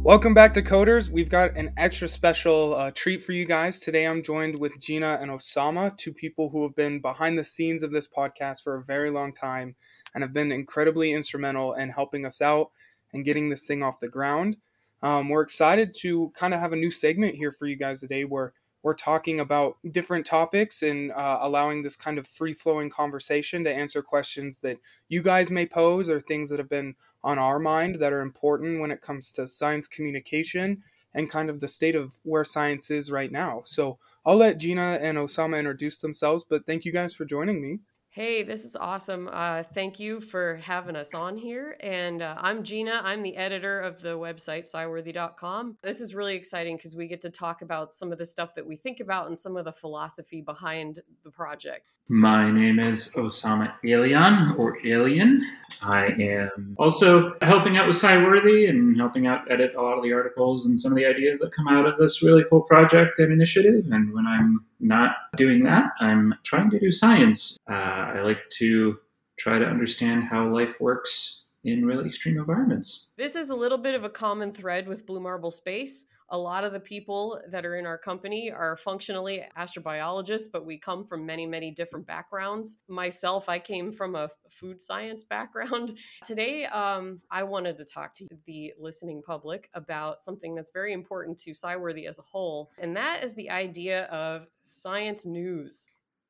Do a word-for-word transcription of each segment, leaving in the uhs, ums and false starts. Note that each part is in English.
Welcome back to Coders. We've got an extra special uh, treat for you guys. Today I'm joined with Gina and Osama, two people who have been behind the scenes of this podcast for a very long time and have been incredibly instrumental in helping us out and getting this thing off the ground. Um, we're excited to kind of have a new segment here for you guys today where we're talking about different topics and uh, allowing this kind of free-flowing conversation to answer questions that you guys may pose or things that have been on our mind that are important when it comes to science communication and kind of the state of where science is right now. So I'll let Gina and Osama introduce themselves, but thank you guys for joining me. Hey, this is awesome. Uh, thank you for having us on here. And uh, I'm Gina. I'm the editor of the website, sciworthy dot com. This is really exciting because we get to talk about some of the stuff that we think about and some of the philosophy behind the project. My name is Osama Alien, or Alien. I am also helping out with SciWorthy and helping out edit a lot of the articles and some of the ideas that come out of this really cool project and initiative. And when I'm not doing that, I'm trying to do science. Uh, I like to try to understand how life works in really extreme environments. This is a little bit of a common thread with Blue Marble Space. A lot of the people that are in our company are functionally astrobiologists, but we come from many, many different backgrounds. Myself, I came from a food science background. Today, um, I wanted to talk to the listening public about something that's very important to SciWorthy as a whole, and that is the idea of science news.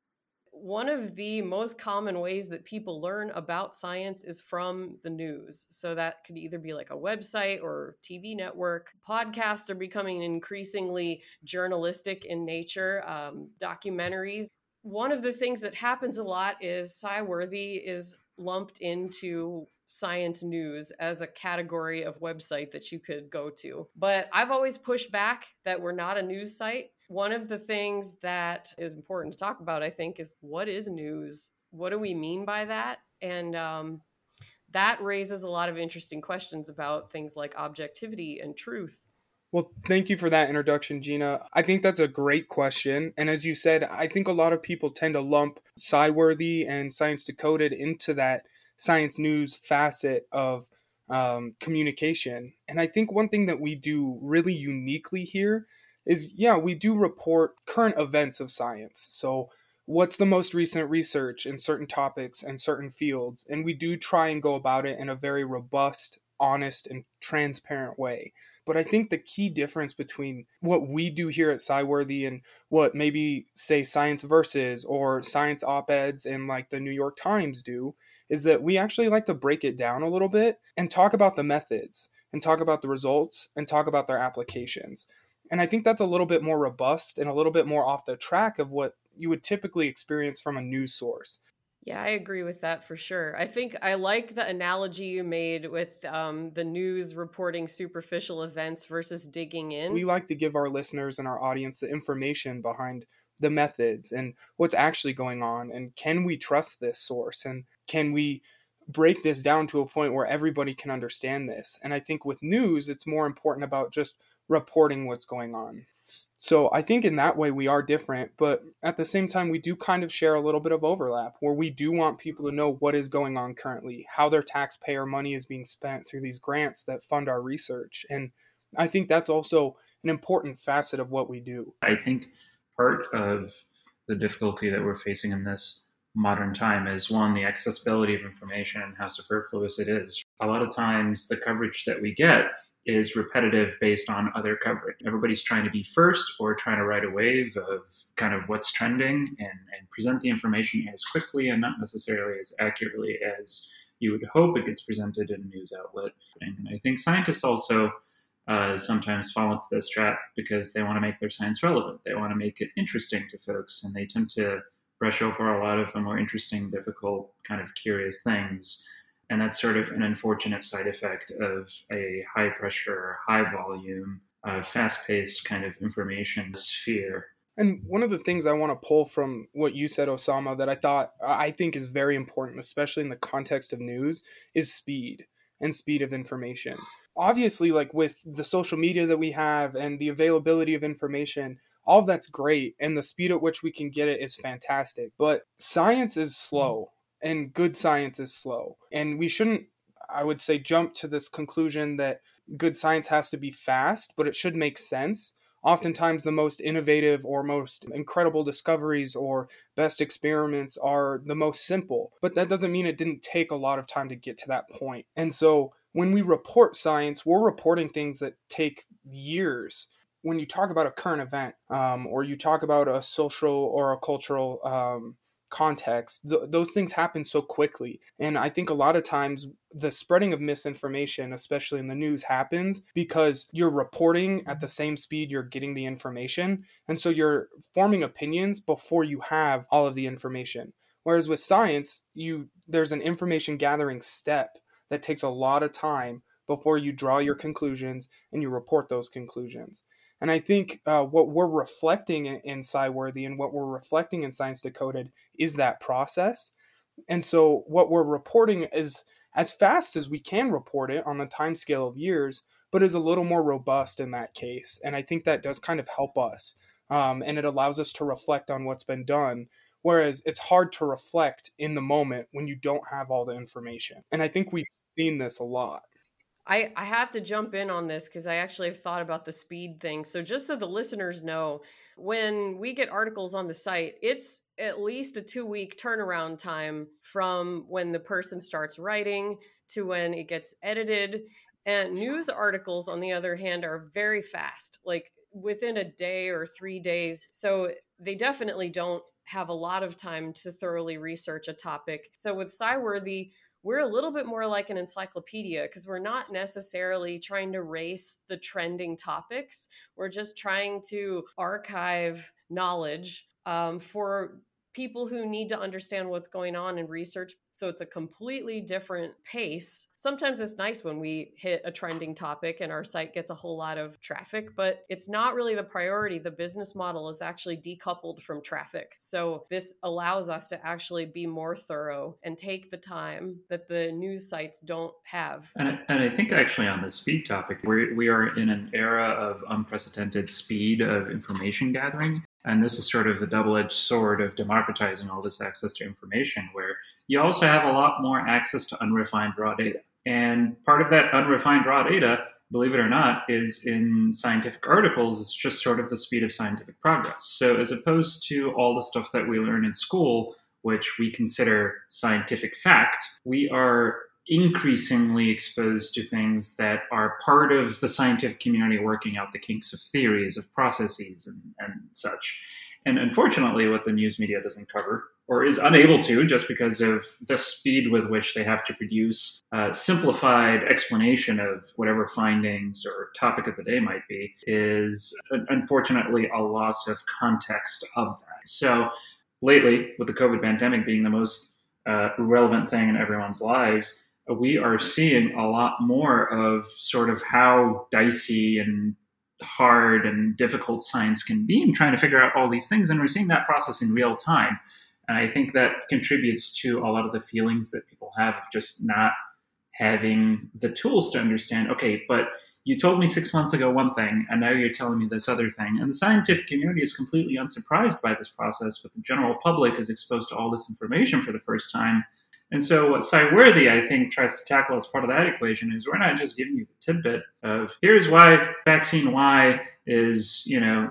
One of the most common ways that people learn about science is from the news. So that could either be like a website or T V network. Podcasts are becoming increasingly journalistic in nature, um, documentaries. One of the things that happens a lot is SciWorthy is lumped into science news as a category of website that you could go to. But I've always pushed back that we're not a news site. One of the things that is important to talk about, I think, is what is news? What do we mean by that? And um, that raises a lot of interesting questions about things like objectivity and truth. Well, thank you for that introduction, Gina. I think that's a great question. And as you said, I think a lot of people tend to lump SciWorthy and Science Decoded into that science news facet of um, communication. And I think one thing that we do really uniquely here is, yeah, we do report current events of science. So what's the most recent research in certain topics and certain fields? And we do try and go about it in a very robust, honest, and transparent way. But I think the key difference between what we do here at SciWorthy and what maybe, say, Science Versus or Science Op-Eds in like the New York Times do is that we actually like to break it down a little bit and talk about the methods and talk about the results and talk about their applications. And I think that's a little bit more robust and a little bit more off the track of what you would typically experience from a news source. Yeah, I agree with that for sure. I think I like the analogy you made with um, the news reporting superficial events versus digging in. We like to give our listeners and our audience the information behind the methods and what's actually going on. And can we trust this source? And can we break this down to a point where everybody can understand this? And I think with news, it's more important about just reporting what's going on. So I think in that way we are different, but at the same time we do kind of share a little bit of overlap where we do want people to know what is going on currently, how their taxpayer money is being spent through these grants that fund our research. And I think that's also an important facet of what we do. I think part of the difficulty that we're facing in this modern time is, one, the accessibility of information and how superfluous it is. A lot of times the coverage that we get is repetitive based on other coverage. Everybody's trying to be first or trying to ride a wave of kind of what's trending and, and present the information as quickly and not necessarily as accurately as you would hope it gets presented in a news outlet. And I think scientists also uh, sometimes fall into this trap because they want to make their science relevant. They want to make it interesting to folks, and they tend to brush over a lot of the more interesting, difficult, kind of curious things. And that's sort of an unfortunate side effect of a high pressure, high volume, uh, fast paced kind of information sphere. And one of the things I want to pull from what you said, Osama, that I thought, I think is very important, especially in the context of news, is speed and speed of information. Obviously, like with the social media that we have and the availability of information, all of that's great. And the speed at which we can get it is fantastic. But science is slow. And good science is slow. And we shouldn't, I would say, jump to this conclusion that good science has to be fast, but it should make sense. Oftentimes, the most innovative or most incredible discoveries or best experiments are the most simple, but that doesn't mean it didn't take a lot of time to get to that point. And so when we report science, we're reporting things that take years. When you talk about a current event, um, or you talk about a social or a cultural um, context, th- those things happen so quickly. And I think a lot of times the spreading of misinformation, especially in the news, happens because you're reporting at the same speed you're getting the information. And so you're forming opinions before you have all of the information. Whereas with science, you there's an information gathering step that takes a lot of time before you draw your conclusions and you report those conclusions. And I think uh, what we're reflecting in, in SciWorthy and what we're reflecting in Science Decoded is that process. And so what we're reporting is as fast as we can report it on the time scale of years, but is a little more robust in that case. And I think that does kind of help us. Um, and it allows us to reflect on what's been done. Whereas it's hard to reflect in the moment when you don't have all the information. And I think we've seen this a lot. I, I have to jump in on this because I actually have thought about the speed thing. So just so the listeners know, when we get articles on the site, it's at least a two-week turnaround time from when the person starts writing to when it gets edited. And news articles, on the other hand, are very fast, like within a day or three days. So they definitely don't have a lot of time to thoroughly research a topic. So with SciWorthy, we're a little bit more like an encyclopedia because we're not necessarily trying to race the trending topics. We're just trying to archive knowledge um, for people who need to understand what's going on in research. So it's a completely different pace. Sometimes it's nice when we hit a trending topic and our site gets a whole lot of traffic, but it's not really the priority. The business model is actually decoupled from traffic. So this allows us to actually be more thorough and take the time that the news sites don't have. And I, and I think actually on the speed topic, we we are in an era of unprecedented speed of information gathering. And this is sort of the double-edged sword of democratizing all this access to information, where you also have a lot more access to unrefined raw data. And part of that unrefined raw data, believe it or not, is in scientific articles. It's just sort of the speed of scientific progress. So as opposed to all the stuff that we learn in school, which we consider scientific fact, we are increasingly exposed to things that are part of the scientific community working out the kinks of theories, of processes, and, and such. And unfortunately, what the news media doesn't cover, or is unable to, just because of the speed with which they have to produce a simplified explanation of whatever findings or topic of the day might be, is unfortunately a loss of context of that. So lately, with the COVID pandemic being the most uh, relevant thing in everyone's lives, we are seeing a lot more of sort of how dicey and hard and difficult science can be in trying to figure out all these things. And we're seeing that process in real time. And I think that contributes to a lot of the feelings that people have of just not having the tools to understand, okay, but you told me six months ago one thing, and now you're telling me this other thing. And the scientific community is completely unsurprised by this process, but the general public is exposed to all this information for the first time. And so what SciWorthy, I think, tries to tackle as part of that equation is we're not just giving you the tidbit of here's why vaccine Y is, you know,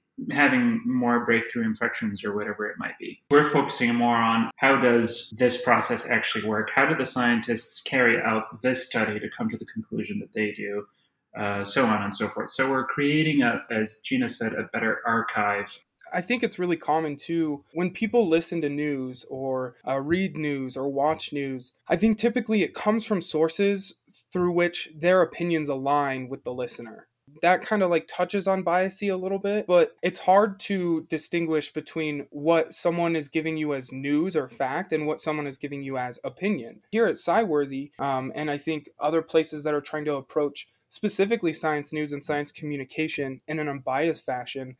having more breakthrough infections or whatever it might be. We're focusing more on how does this process actually work? How do the scientists carry out this study to come to the conclusion that they do? Uh, so on and so forth. So we're creating, a, as Gina said, a better archive. I think it's really common too when people listen to news or uh, read news or watch news. I think typically it comes from sources through which their opinions align with the listener. That kind of like touches on biasy a little bit, but it's hard to distinguish between what someone is giving you as news or fact and what someone is giving you as opinion. Here at SciWorthy, um, and I think other places that are trying to approach specifically science news and science communication in an unbiased fashion,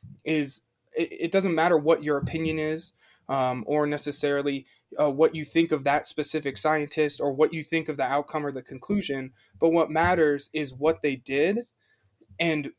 is it doesn't matter what your opinion is, um, or necessarily uh, what you think of that specific scientist or what you think of the outcome or the conclusion, but what matters is what they did and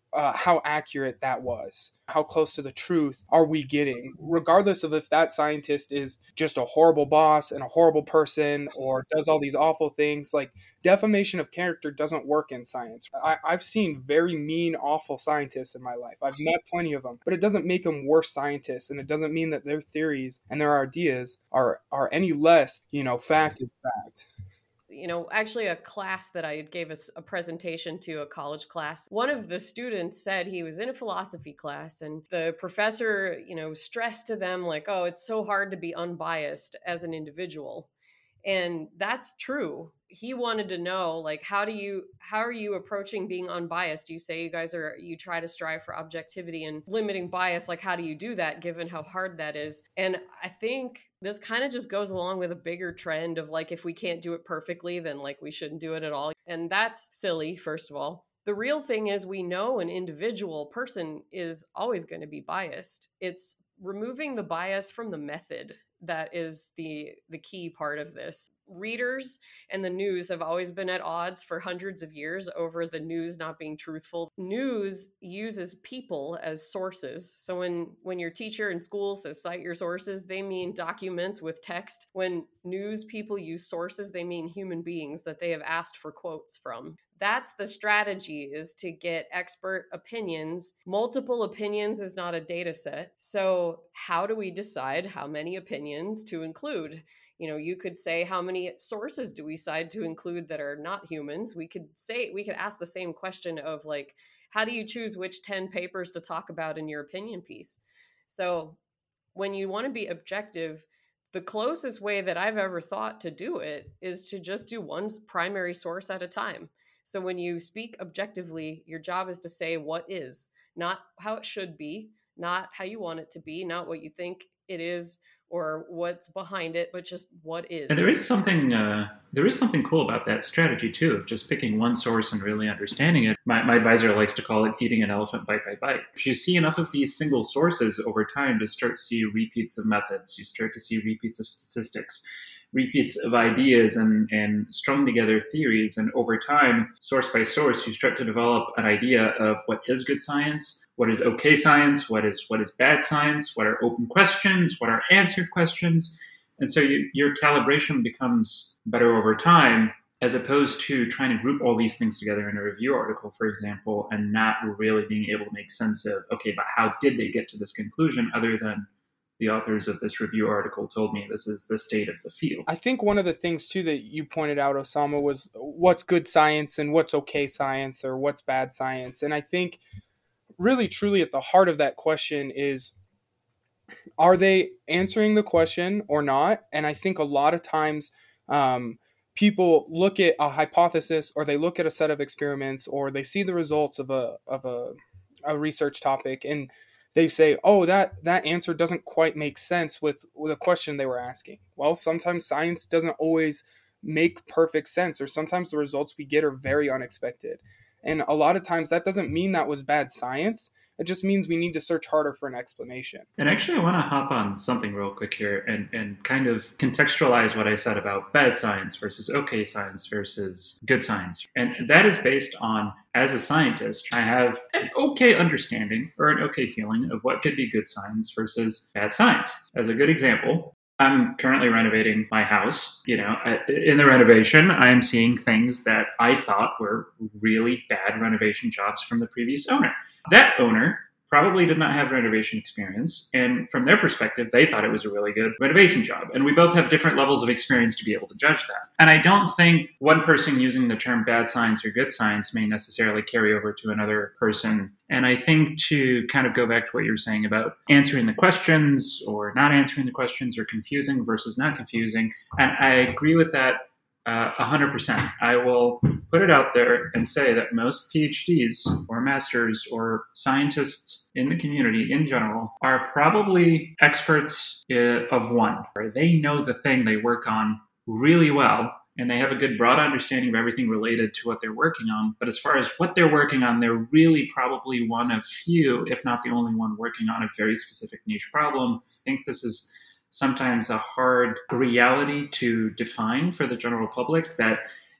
uh, how accurate that was. How close to the truth are we getting? Regardless of if that scientist is just a horrible boss and a horrible person or does all these awful things, like defamation of character doesn't work in science. I, I've seen very mean, awful scientists in my life. I've met plenty of them, but it doesn't make them worse scientists, and it doesn't mean that their theories and their ideas are are any less, you know, fact is fact. You know, actually a class that I gave us a presentation to, a college class, one of the students said he was in a philosophy class and the professor, you know, stressed to them like, oh, it's so hard to be unbiased as an individual. And that's true. He wanted to know, like, how do you, how are you approaching being unbiased? You say you guys are, you try to strive for objectivity and limiting bias. Like, how do you do that given how hard that is? And I think this kind of just goes along with a bigger trend of like, if we can't do it perfectly, then like we shouldn't do it at all. And that's silly, first of all. The real thing is we know an individual person is always going to be biased. It's removing the bias from the method that is the the key part of this. Readers and the news have always been at odds for hundreds of years over the news not being truthful. News uses people as sources. So when when your teacher in school says cite your sources, they mean documents with text. When news people use sources, they mean human beings that they have asked for quotes from. That's the strategy, is to get expert opinions. Multiple opinions is not a data set. So how do we decide how many opinions to include? You know, you could say, how many sources do we decide to include that are not humans? We could say, we could ask the same question of like, how do you choose which ten papers to talk about in your opinion piece? So when you want to be objective, the closest way that I've ever thought to do it is to just do one primary source at a time. So when you speak objectively, your job is to say what is, not how it should be, not how you want it to be, not what you think it is or what's behind it, but just what is. And there is something uh, there is something cool about that strategy too, of just picking one source and really understanding it. My, my advisor likes to call it eating an elephant bite by bite. You see enough of these single sources over time to start to see repeats of methods. You start to see repeats of statistics, repeats of ideas and, and strung together theories. And over time, source by source, you start to develop an idea of what is good science, what is okay science, what is what is bad science, what are open questions, what are answered questions. And so you, your calibration becomes better over time, as opposed to trying to group all these things together in a review article, for example, and not really being able to make sense of, okay, but how did they get to this conclusion other than the authors of this review article told me this is the state of the field. I think one of the things, too, that you pointed out, Osama, was what's good science and what's okay science or what's bad science. And I think really, truly at the heart of that question is, are they answering the question or not? And I think a lot of times um, people look at a hypothesis or they look at a set of experiments or they see the results of a of a, a research topic and they say, oh, that, that answer doesn't quite make sense with, with the question they were asking. Well, sometimes science doesn't always make perfect sense, or sometimes the results we get are very unexpected. And a lot of times that doesn't mean that was bad science. It just means we need to search harder for an explanation. And actually, I want to hop on something real quick here and, and kind of contextualize what I said about bad science versus okay science versus good science. And that is based on, as a scientist, I have an okay understanding or an okay feeling of what could be good science versus bad science. As a good example, I'm currently renovating my house. You know, in the renovation, I am seeing things that I thought were really bad renovation jobs from the previous owner. That owner probably did not have renovation experience. And from their perspective, they thought it was a really good renovation job. And we both have different levels of experience to be able to judge that. And I don't think one person using the term bad science or good science may necessarily carry over to another person. And I think to kind of go back to what you were saying about answering the questions or not answering the questions or confusing versus not confusing, and I agree with that Uh, one hundred percent. I will put it out there and say that most PhDs or masters or scientists in the community in general are probably experts uh, of one. They know the thing they work on really well, and they have a good broad understanding of everything related to what they're working on. But as far as what they're working on, they're really probably one of few, if not the only one, working on a very specific niche problem. I think this is sometimes a hard reality to define for the general public, that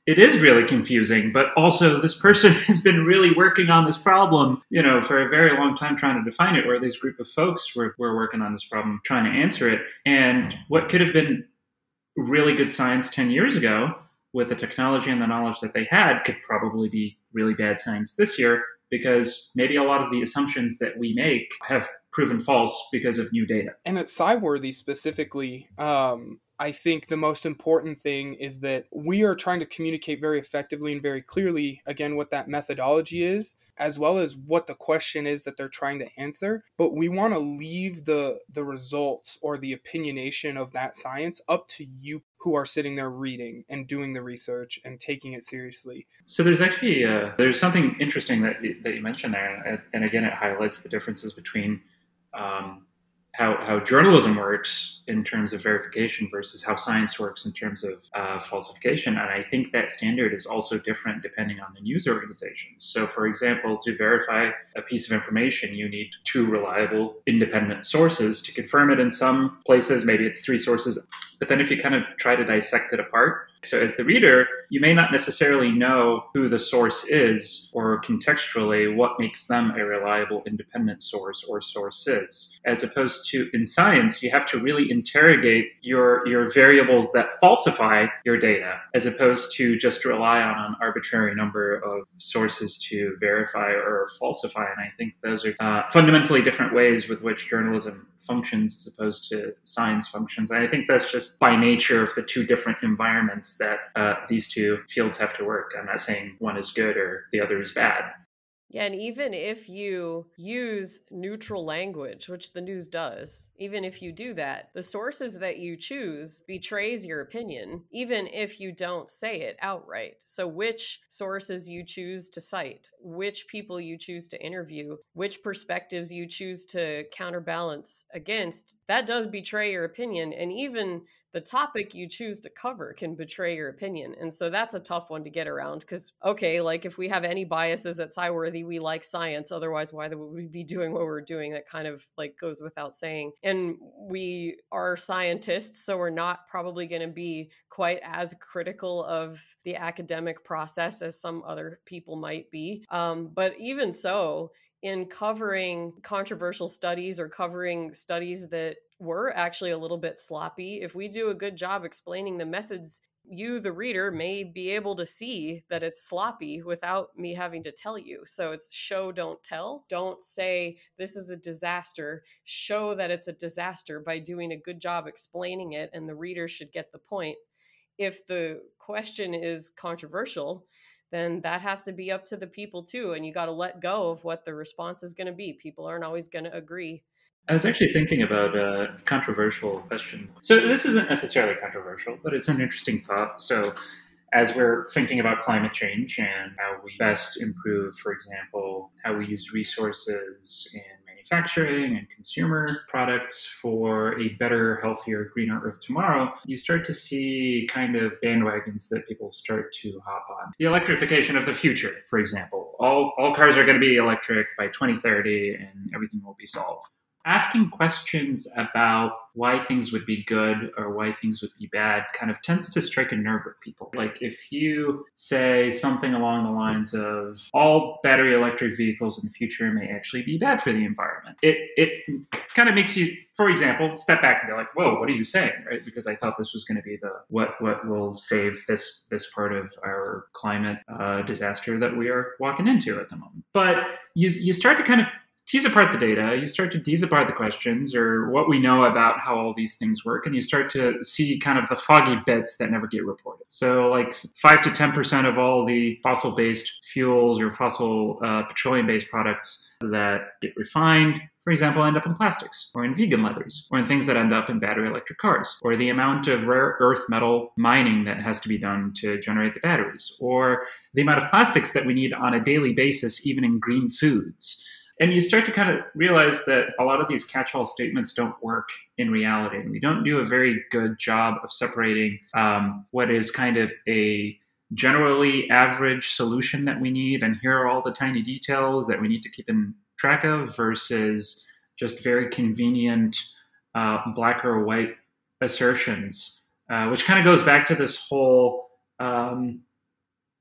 it is really confusing, but also this person has been really working on this problem, you know, for a very long time trying to define it, or this group of folks were, were working on this problem trying to answer it. And what could have been really good science ten years ago with the technology and the knowledge that they had could probably be really bad science this year, because maybe a lot of the assumptions that we make have proven false because of new data. And at SciWorthy specifically, um, I think the most important thing is that we are trying to communicate very effectively and very clearly, again, what that methodology is, as well as what the question is that they're trying to answer. But we want to leave the the results or the opinionation of that science up to you who are sitting there reading and doing the research and taking it seriously. So there's actually, uh, there's something interesting that, that you mentioned there. And, and again, it highlights the differences between um, how, how journalism works in terms of verification versus how science works in terms of uh, falsification. And I think that standard is also different depending on the news organizations. So for example, to verify a piece of information, you need two reliable independent sources to confirm it. In some places, maybe it's three sources. But then if you kind of try to dissect it apart, so as the reader, you may not necessarily know who the source is, or contextually what makes them a reliable independent source or sources. As opposed to in science, you have to really interrogate your, your variables that falsify your data, as opposed to just rely on an arbitrary number of sources to verify or falsify. And I think those are uh, fundamentally different ways with which journalism functions as opposed to science functions. And I think that's just by nature of the two different environments that uh, these two fields have to work. I'm not saying one is good or the other is bad. Yeah, and even if you use neutral language, which the news does, even if you do that, the sources that you choose betrays your opinion, even if you don't say it outright. So which sources you choose to cite, which people you choose to interview, which perspectives you choose to counterbalance against, that does betray your opinion. And even the topic you choose to cover can betray your opinion. And so that's a tough one to get around because, okay, like if we have any biases at SciWorthy, we like science. Otherwise, why would we be doing what we're doing? That kind of like goes without saying. And we are scientists, so we're not probably going to be quite as critical of the academic process as some other people might be. Um, but even so, in covering controversial studies or covering studies that were actually a little bit sloppy, if we do a good job explaining the methods, you, the reader, may be able to see that it's sloppy without me having to tell you. So it's show, don't tell. Don't say this is a disaster. Show that it's a disaster by doing a good job explaining it, and the reader should get the point. If the question is controversial, then that has to be up to the people too. And you got to let go of what the response is going to be. People aren't always going to agree. I was actually thinking about a controversial question. So this isn't necessarily controversial, but it's an interesting thought. So as we're thinking about climate change and how we best improve, for example, how we use resources in manufacturing and consumer products for a better, healthier, greener Earth tomorrow, you start to see kind of bandwagons that people start to hop on. The electrification of the future, for example. All, all cars are going to be electric by twenty thirty and everything will be solved. Asking questions about why things would be good or why things would be bad kind of tends to strike a nerve with people. Like if you say something along the lines of all battery electric vehicles in the future may actually be bad for the environment, it it kind of makes you, for example, step back and be like, whoa, what are you saying, right? Because I thought this was going to be the what what will save this this part of our climate uh, disaster that we are walking into at the moment. But you you start to kind of tease apart the data, you start to tease apart the questions or what we know about how all these things work, and you start to see kind of the foggy bits that never get reported. So like five to ten percent of all the fossil-based fuels or fossil uh, petroleum-based products that get refined, for example, end up in plastics or in vegan leathers or in things that end up in battery electric cars, or the amount of rare earth metal mining that has to be done to generate the batteries, or the amount of plastics that we need on a daily basis, even in green foods. And you start to kind of realize that a lot of these catch-all statements don't work in reality. And we don't do a very good job of separating um, what is kind of a generally average solution that we need, and here are all the tiny details that we need to keep in track of, versus just very convenient uh, black or white assertions, uh, which kind of goes back to this whole um,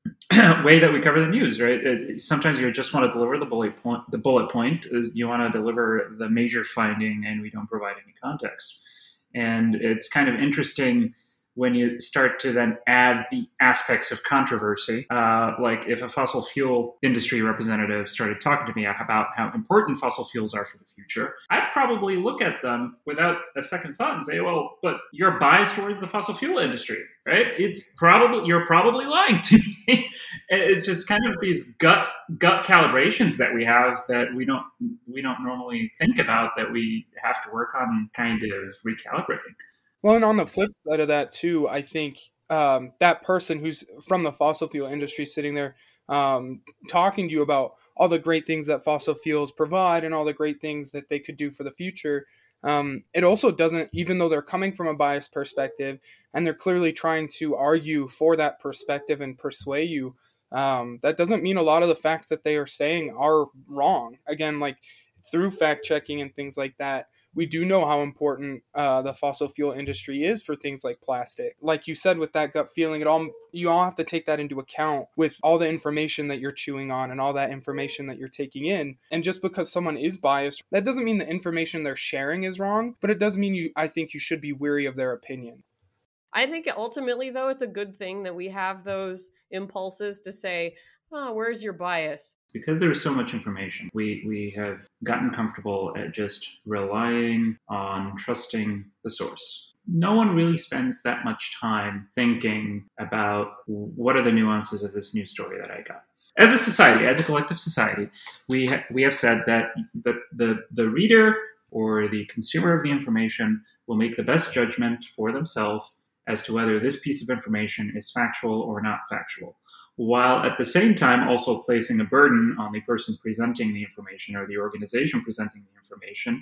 way that we cover the news, right? It, sometimes you just want to deliver the bullet point. The bullet point is you want to deliver the major finding, and we don't provide any context. And it's kind of interesting when you start to then add the aspects of controversy. Uh, like if a fossil fuel industry representative started talking to me about how important fossil fuels are for the future, I'd probably look at them without a second thought and say, well, but you're biased towards the fossil fuel industry, right? It's probably, you're probably lying to me. It's just kind of these gut gut calibrations that we have that we don't we don't normally think about, that we have to work on kind of recalibrating. Well, and on the flip side of that too, I think um, that person who's from the fossil fuel industry sitting there um, talking to you about all the great things that fossil fuels provide and all the great things that they could do for the future, um, it also doesn't, even though they're coming from a biased perspective and they're clearly trying to argue for that perspective and persuade you, um, that doesn't mean a lot of the facts that they are saying are wrong. Again, like through fact checking and things like that, we do know how important uh, the fossil fuel industry is for things like plastic. Like you said, with that gut feeling, it all you all have to take that into account with all the information that you're chewing on and all that information that you're taking in. And just because someone is biased, that doesn't mean the information they're sharing is wrong, but it does mean you. I think you should be wary of their opinion. I think ultimately, though, it's a good thing that we have those impulses to say, oh, where's your bias? Because there's so much information, we, we have gotten comfortable at just relying on trusting the source. No one really spends that much time thinking about what are the nuances of this news story that I got. As a society, as a collective society, we ha- we have said that the, the, the reader or the consumer of the information will make the best judgment for themselves as to whether this piece of information is factual or not factual, while at the same time also placing a burden on the person presenting the information or the organization presenting the information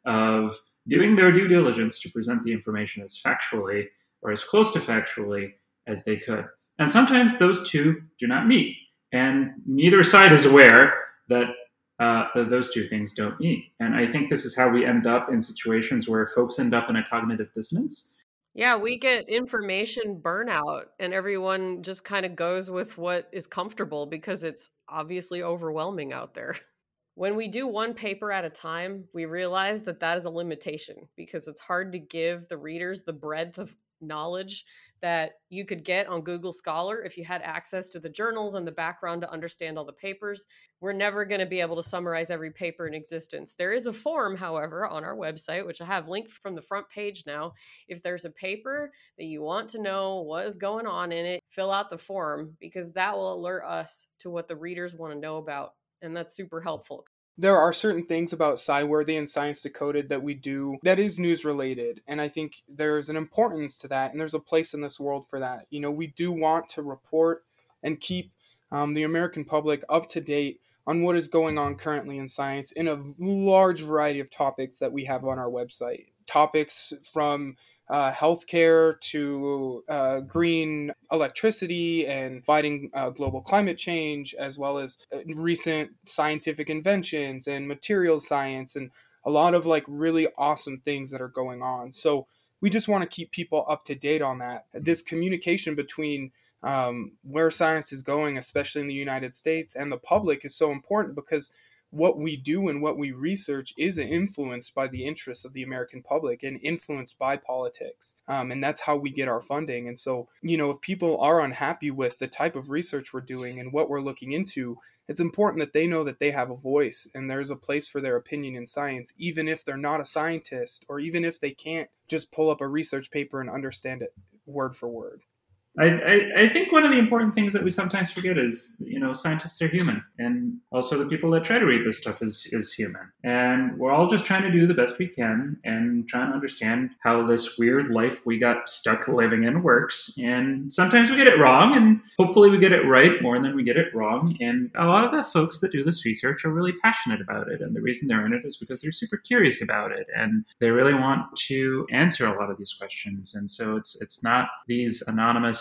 of doing their due diligence to present the information as factually or as close to factually as they could. And sometimes those two do not meet, and neither side is aware that uh, that those two things don't meet. And I think this is how we end up in situations where folks end up in a cognitive dissonance. Yeah, we get information burnout, and everyone just kind of goes with what is comfortable because it's obviously overwhelming out there. When we do one paper at a time, we realize that that is a limitation because it's hard to give the readers the breadth of knowledge that you could get on Google Scholar if you had access to the journals and the background to understand all the papers. We're never going to be able to summarize every paper in existence. There is a form, however, on our website, which I have linked from the front page now. If there's a paper that you want to know what is going on in it, fill out the form because that will alert us to what the readers want to know about. And that's super helpful. There are certain things about SciWorthy and Science Decoded that we do that is news related. And I think there's an importance to that. And there's a place in this world for that. You know, we do want to report and keep um, the American public up to date on what is going on currently in science in a large variety of topics that we have on our website. Topics from uh, healthcare to uh, green electricity and fighting uh, global climate change, as well as uh, recent scientific inventions and materials science and a lot of like really awesome things that are going on. So we just want to keep people up to date on that. This communication between um, where science is going, especially in the United States, and the public is so important because what we do and what we research is influenced by the interests of the American public and influenced by politics. Um, and that's how we get our funding. And so, you know, if people are unhappy with the type of research we're doing and what we're looking into, it's important that they know that they have a voice and there's a place for their opinion in science, even if they're not a scientist or even if they can't just pull up a research paper and understand it word for word. I, I, I think one of the important things that we sometimes forget is, you know, scientists are human, and also the people that try to read this stuff is, is human. And we're all just trying to do the best we can and trying to understand how this weird life we got stuck living in works. And sometimes we get it wrong, and hopefully we get it right more than we get it wrong. And a lot of the folks that do this research are really passionate about it. And the reason they're in it is because they're super curious about it. And they really want to answer a lot of these questions. And so it's it's not these anonymous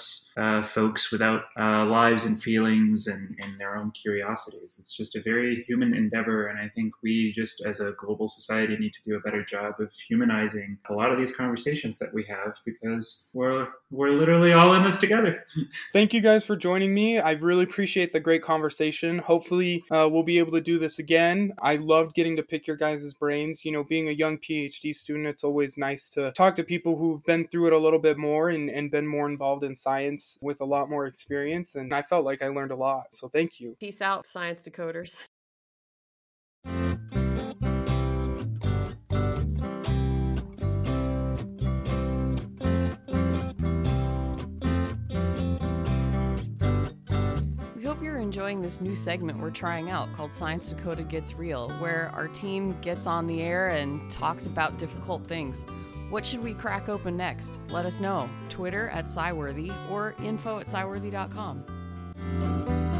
mindless uh, folks without uh, lives and feelings and, and their own curiosities. It's just a very human endeavor, and I think we just as a global society need to do a better job of humanizing a lot of these conversations that we have, because we're we're literally all in this together. Thank you guys for joining me. I really appreciate the great conversation. Hopefully uh, we'll be able to do this again. I loved getting to pick your guys' brains. You know, being a young PhD student, it's always nice to talk to people who've been through it a little bit more and, and been more involved in science with a lot more experience. And I felt like I learned a lot. So thank you. Peace out, science decoders. Enjoying this new segment we're trying out called Science Decoded Gets Real, where our team gets on the air and talks about difficult things. What should we crack open next? Let us know. Twitter at SciWorthy or info at sciworthy dot com.